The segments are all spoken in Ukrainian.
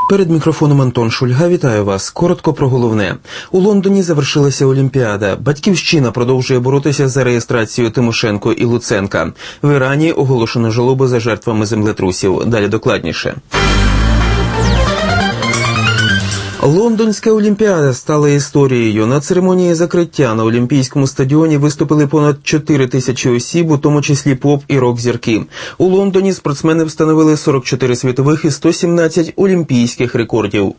Перед мікрофоном Антон Шульга. Вітаю вас. Коротко про головне. У Лондоні завершилася Олімпіада. Батьківщина продовжує боротися за реєстрацію Тимошенко і Луценка. В Ірані оголошено жалоби за жертвами землетрусів. Далі докладніше. Лондонська Олімпіада стала історією. На церемонії закриття на Олімпійському стадіоні виступили понад 4 тисячі осіб, у тому числі поп і рок-зірки. У Лондоні спортсмени встановили 44 світових і 117 олімпійських рекордів.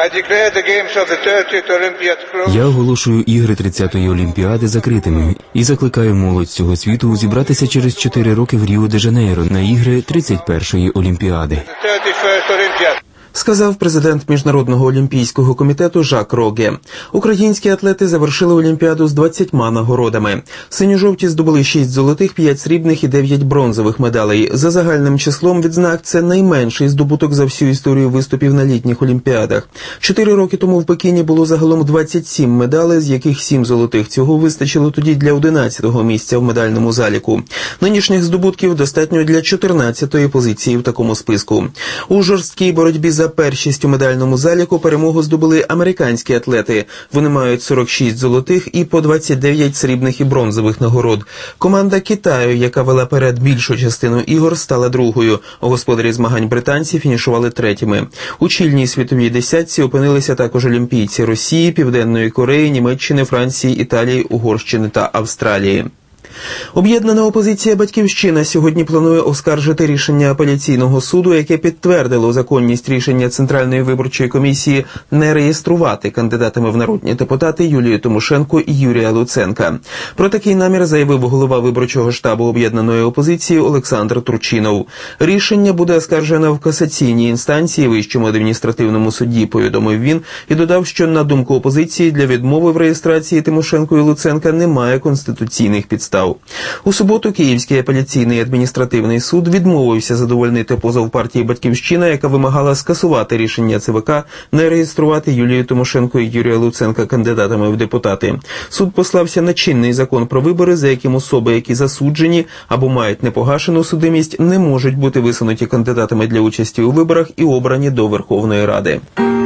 Я оголошую ігри 30-ї Олімпіади закритими і закликаю молодь цього світу зібратися через 4 роки в Ріо-де-Жанейро на ігри 31-ї Олімпіади. Сказав президент Міжнародного олімпійського комітету Жак Роге. Українські атлети завершили Олімпіаду з 20 нагородами. Синьо-жовті здобули 6 золотих, 5 срібних і 9 бронзових медалей. За загальним числом відзнак це найменший здобуток за всю історію виступів на літніх Олімпіадах. 4 роки тому в Пекіні було загалом 27 медалей, з яких 7 золотих. Цього вистачило тоді для 11-го місця в медальному заліку. Нинішніх здобутків достатньо для 14-ї позиції в такому списку. У жорсткій боротьбі за першість у медальному заліку перемогу здобули американські атлети. Вони мають 46 золотих і по 29 срібних і бронзових нагород. Команда Китаю, яка вела перед більшу частину ігор, стала другою. Господарі змагань британці фінішували третіми. У чільній світовій десятці опинилися також олімпійці Росії, Південної Кореї, Німеччини, Франції, Італії, Угорщини та Австралії. Об'єднана опозиція «Батьківщина» сьогодні планує оскаржити рішення апеляційного суду, яке підтвердило законність рішення Центральної виборчої комісії не реєструвати кандидатами в народні депутати Юлію Тимошенко і Юрія Луценка. Про такий намір заявив голова виборчого штабу об'єднаної опозиції Олександр Турчинов. Рішення буде оскаржено в касаційній інстанції Вищому адміністративному суді, повідомив він, і додав, що, на думку опозиції, для відмови в реєстрації Тимошенко і Луценка немає конституційних підстав. У суботу Київський апеляційний адміністративний суд відмовився задовольнити позов партії «Батьківщина», яка вимагала скасувати рішення ЦВК не реєструвати Юлію Тимошенко і Юрія Луценка кандидатами в депутати. Суд послався на чинний закон про вибори, за яким особи, які засуджені або мають непогашену судимість, не можуть бути висунуті кандидатами для участі у виборах і обрані до Верховної Ради.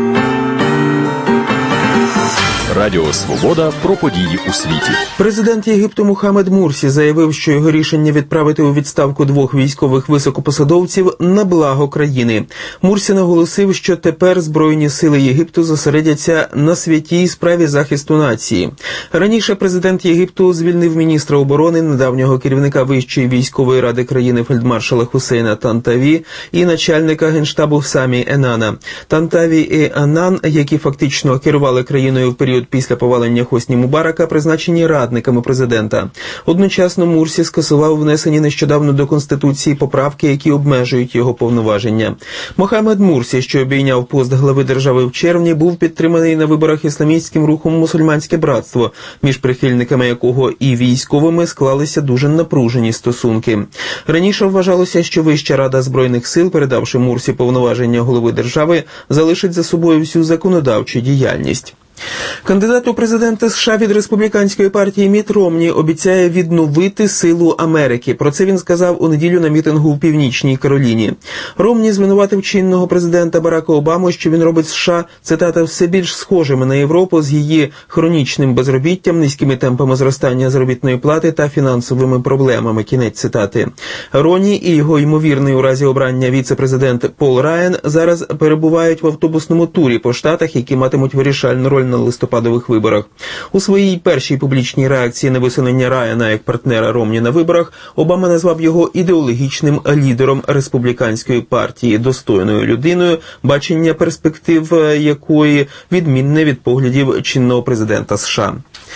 Радіо «Свобода» про події у світі. Президент Єгипту Мохаммед Мурсі заявив, що його рішення відправити у відставку 2 військових високопосадовців на благо країни. Мурсі наголосив, що тепер Збройні сили Єгипту зосередяться на святій справі захисту нації. Раніше президент Єгипту звільнив міністра оборони, недавнього керівника Вищої військової ради країни фельдмаршала Хусейна Тантаві і начальника генштабу Самі Енана. Тантаві і Анан, які фактично керували країною в період після повалення Хосні Мубарака, призначені радниками президента. Одночасно Мурсі скасував внесені нещодавно до Конституції поправки, які обмежують його повноваження. Мохаммед Мурсі, що обійняв пост глави держави в червні, був підтриманий на виборах ісламістським рухом «Мусульманське братство», між прихильниками якого і військовими склалися дуже напружені стосунки. Раніше вважалося, що Вища Рада Збройних сил, передавши Мурсі повноваження голови держави, залишить за собою всю законодавчу діяльність. Кандидат у президенти США від республіканської партії Мітт Ромні обіцяє відновити силу Америки. Про це він сказав у неділю на мітингу в Північній Кароліні. Ромні звинуватив чинного президента Барака Обаму, що він робить США, цитата, все більш схожими на Європу з її хронічним безробіттям, низькими темпами зростання заробітної плати та фінансовими проблемами. Кінець цитати. Ромні і його ймовірний у разі обрання віце-президент Пол Райан зараз перебувають в автобусному турі по штатах, які матимуть вирішальну роль на листопадових виборах. У своїй першій публічній реакції на висунення Райана як партнера Ромні на виборах Обама назвав його ідеологічним лідером республіканської партії, достойною людиною, бачення перспектив якої відмінне від поглядів чинного президента США.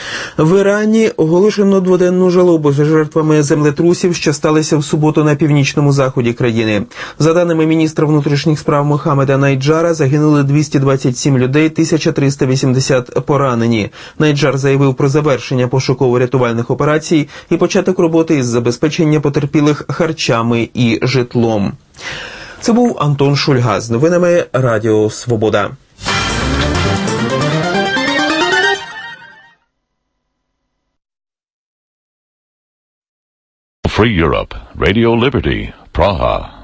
В Ірані оголошено дводенну жалобу за жертвами землетрусів, що сталися в суботу на північному заході країни. За даними міністра внутрішніх справ Мохаммеда Найджара, загинули 227 людей, 1380 поранені. Найджар заявив про завершення пошуково-рятувальних операцій і початок роботи із забезпечення потерпілих харчами і житлом. Це був Антон Шульга з новинами Радіо «Свобода». Free Europe, Radio Liberty, Praha.